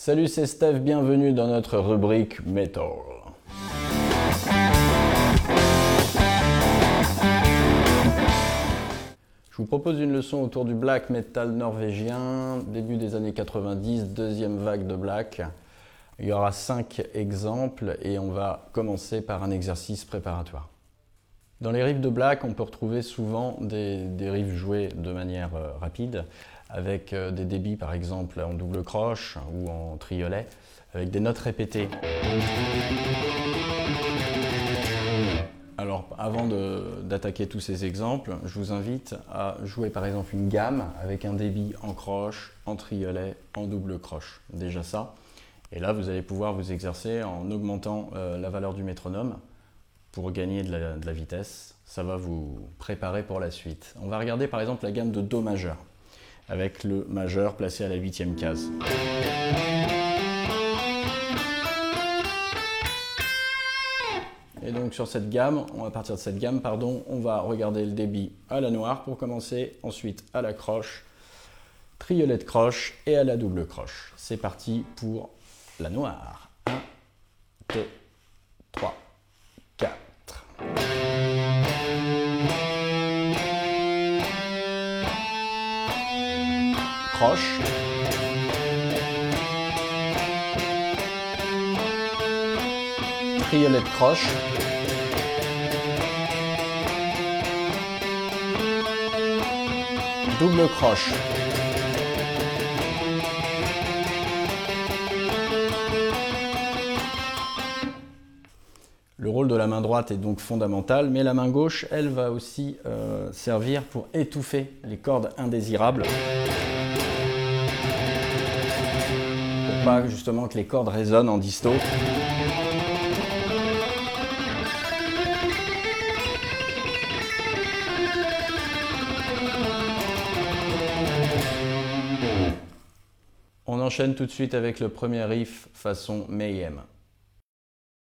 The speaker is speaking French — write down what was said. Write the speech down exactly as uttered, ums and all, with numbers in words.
Salut, c'est Steph, bienvenue dans notre rubrique Metal. Je vous propose une leçon autour du black metal norvégien, début des années quatre-vingt-dix, deuxième vague de black. Il y aura cinq exemples et on va commencer par un exercice préparatoire. Dans les riffs de black, on peut retrouver souvent des, des riffs joués de manière euh, rapide, avec euh, des débits par exemple en double croche ou en triolet, avec des notes répétées. Alors avant d'attaquer tous ces exemples, je vous invite à jouer par exemple une gamme avec un débit en croche, en triolet, en double croche. Déjà ça. Et là, vous allez pouvoir vous exercer en augmentant euh, la valeur du métronome pour gagner de la, de la vitesse. Ça va vous préparer pour la suite. On va regarder par exemple la gamme de Do majeur, avec le majeur placé à la huitième case. Et donc sur cette gamme, à partir de cette gamme, pardon, on va regarder le débit à la noire pour commencer, ensuite à la croche, triolet de croche et à la double croche. C'est parti pour la noire. un, deux, trois, quatre. Croche. Triolet de croche. Double croche. Le rôle de la main droite est donc fondamental, mais la main gauche, elle va aussi euh, servir pour étouffer les cordes indésirables. Pour pas justement que les cordes résonnent en disto. On enchaîne tout de suite avec le premier riff façon Mayhem.